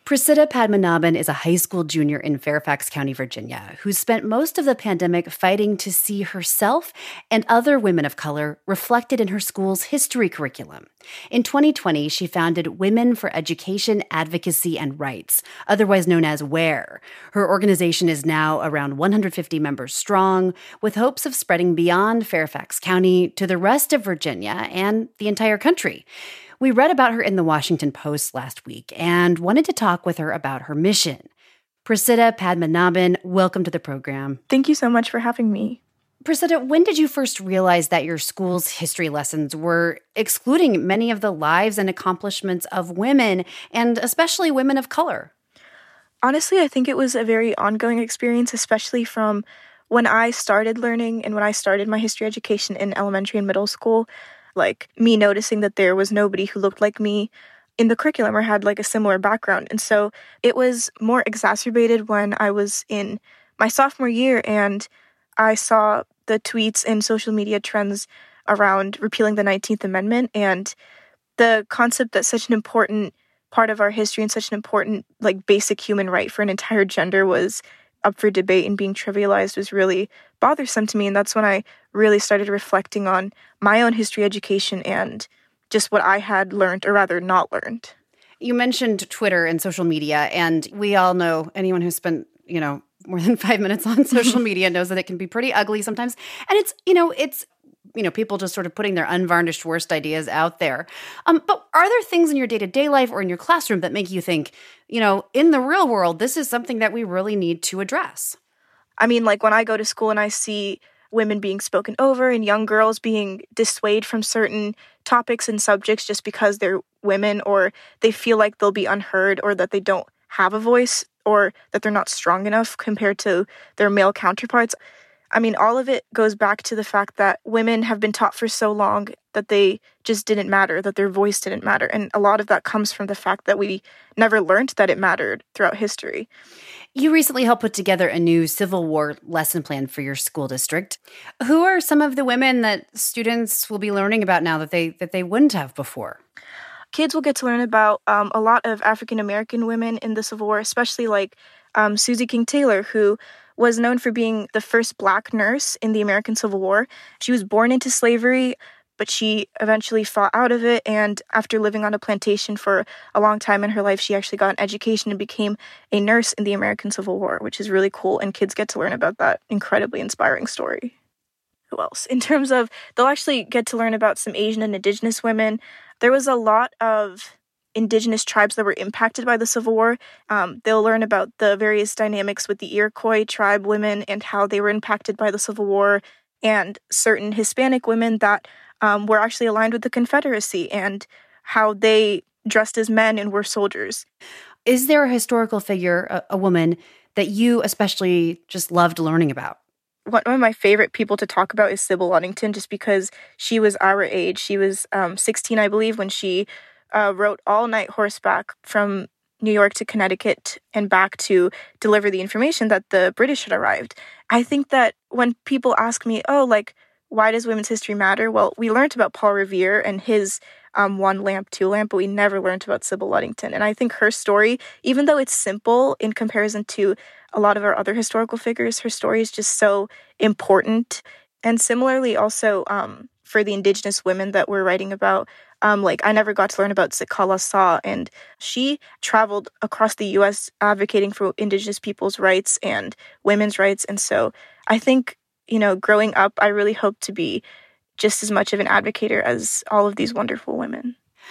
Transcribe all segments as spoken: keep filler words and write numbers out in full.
Prasida Padmanabhan is a high school junior in Fairfax County, Virginia, who spent most of the pandemic fighting to see herself and other women of color reflected in her school's history curriculum. In twenty twenty, she founded Women for Education, Advocacy, and Rights, otherwise known as WARE. Her organization is now around one hundred fifty members strong, with hopes of spreading beyond Fairfax County to the rest of Virginia and the entire country. We read about her in the Washington Post last week and wanted to talk with her about her mission. Prasida Padmanabhan, welcome to the program. Thank you so much for having me. Prasida, when did you first realize that your school's history lessons were excluding many of the lives and accomplishments of women, and especially women of color? Honestly, I think it was a very ongoing experience, especially from when I started learning and when I started my history education in elementary and middle school. Like me noticing that there was nobody who looked like me in the curriculum or had like a similar background. And so it was more exacerbated when I was in my sophomore year and I saw the tweets and social media trends around repealing the nineteenth Amendment and the concept that such an important part of our history and such an important like basic human right for an entire gender was up for debate and being trivialized was really bothersome to me. And that's when I really started reflecting on my own history education and just what I had learned, or rather not learned. You mentioned Twitter and social media, and we all know, anyone who's spent, you know, more than five minutes on social media knows that it can be pretty ugly sometimes. And it's, you know, it's, you know, people just sort of putting their unvarnished worst ideas out there. Um, but are there things in your day-to-day life or in your classroom that make you think, you know, in the real world, this is something that we really need to address? I mean, like when I go to school and I see women being spoken over and young girls being dissuaded from certain topics and subjects just because they're women or they feel like they'll be unheard or that they don't have a voice or that they're not strong enough compared to their male counterparts. I mean, all of it goes back to the fact that women have been taught for so long that they just didn't matter, that their voice didn't matter. And a lot of that comes from the fact that we never learned that it mattered throughout history. You recently helped put together a new Civil War lesson plan for your school district. Who are some of the women that students will be learning about now that they that they wouldn't have before? Kids will get to learn about um, a lot of African-American women in the Civil War, especially like um, Susie King Taylor, who was known for being the first Black nurse in the American Civil War. She was born into slavery, but she eventually fought out of it, and after living on a plantation for a long time in her life, she actually got an education and became a nurse in the American Civil War, which is really cool, and kids get to learn about that incredibly inspiring story. Who else? In terms of, they'll actually get to learn about some Asian and Indigenous women. There was a lot of Indigenous tribes that were impacted by the Civil War. Um, they'll learn about the various dynamics with the Iroquois tribe women and how they were impacted by the Civil War, and certain Hispanic women that um, were actually aligned with the Confederacy and how they dressed as men and were soldiers. Is there a historical figure, a, a woman, that you especially just loved learning about? One of my favorite people to talk about is Sybil Ludington, just because she was our age. She was um, sixteen, I believe, when she Uh, rode all night horseback from New York to Connecticut and back to deliver the information that the British had arrived. I think that when people ask me, oh, like, why does women's history matter? Well, we learned about Paul Revere and his um, one lamp, two lamp, but we never learned about Sybil Ludington. And I think her story, even though it's simple in comparison to a lot of our other historical figures, her story is just so important. And similarly, also um, for the Indigenous women that we're writing about, Um, like, I never got to learn about Zikala Saw, and she traveled across the U S advocating for Indigenous people's rights and women's rights. And so I think, you know, growing up, I really hope to be just as much of an advocate as all of these wonderful women.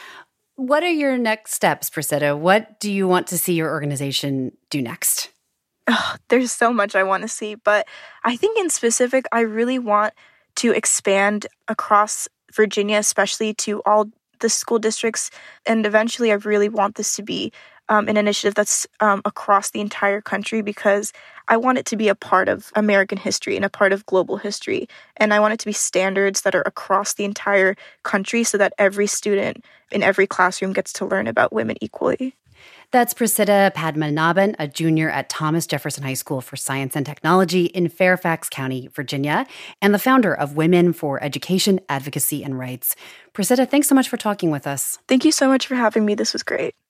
What are your next steps, Prasida? What do you want to see your organization do next? Oh, there's so much I want to see, but I think in specific, I really want to expand across Virginia, especially to all the school districts. And eventually, I really want this to be um, an initiative that's um, across the entire country, because I want it to be a part of American history and a part of global history. And I want it to be standards that are across the entire country so that every student in every classroom gets to learn about women equally. That's Prasida Padmanabhan, a junior at Thomas Jefferson High School for Science and Technology in Fairfax County, Virginia, and the founder of Women for Education, Advocacy, and Rights. Prasida, thanks so much for talking with us. Thank you so much for having me. This was great.